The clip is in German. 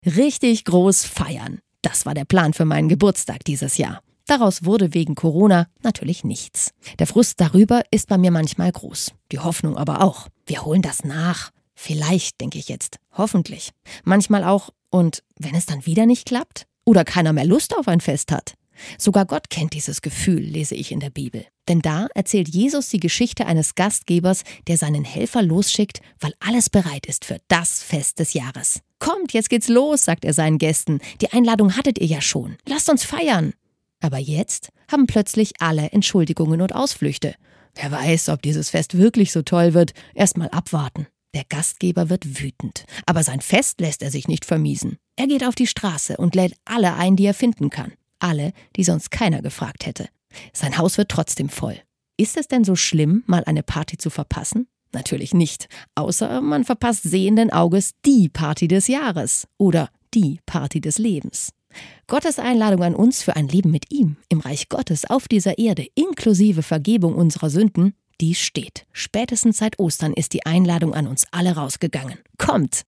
Richtig groß feiern. Das war der Plan für meinen Geburtstag dieses Jahr. Daraus wurde wegen Corona natürlich nichts. Der Frust darüber ist bei mir manchmal groß. Die Hoffnung aber auch. Wir holen das nach. Vielleicht, denke ich jetzt. Hoffentlich. Manchmal auch, und wenn es dann wieder nicht klappt? Oder keiner mehr Lust auf ein Fest hat? Sogar Gott kennt dieses Gefühl, lese ich in der Bibel. Denn da erzählt Jesus die Geschichte eines Gastgebers, der seinen Helfer losschickt, weil alles bereit ist für das Fest des Jahres. Kommt, jetzt geht's los, sagt er seinen Gästen. Die Einladung hattet ihr ja schon. Lasst uns feiern. Aber jetzt haben plötzlich alle Entschuldigungen und Ausflüchte. Wer weiß, ob dieses Fest wirklich so toll wird. Erst mal abwarten. Der Gastgeber wird wütend. Aber sein Fest lässt er sich nicht vermiesen. Er geht auf die Straße und lädt alle ein, die er finden kann. Alle, die sonst keiner gefragt hätte. Sein Haus wird trotzdem voll. Ist es denn so schlimm, mal eine Party zu verpassen? Natürlich nicht. Außer man verpasst sehenden Auges die Party des Jahres oder die Party des Lebens. Gottes Einladung an uns für ein Leben mit ihm im Reich Gottes auf dieser Erde inklusive Vergebung unserer Sünden, die steht. Spätestens seit Ostern ist die Einladung an uns alle rausgegangen. Kommt!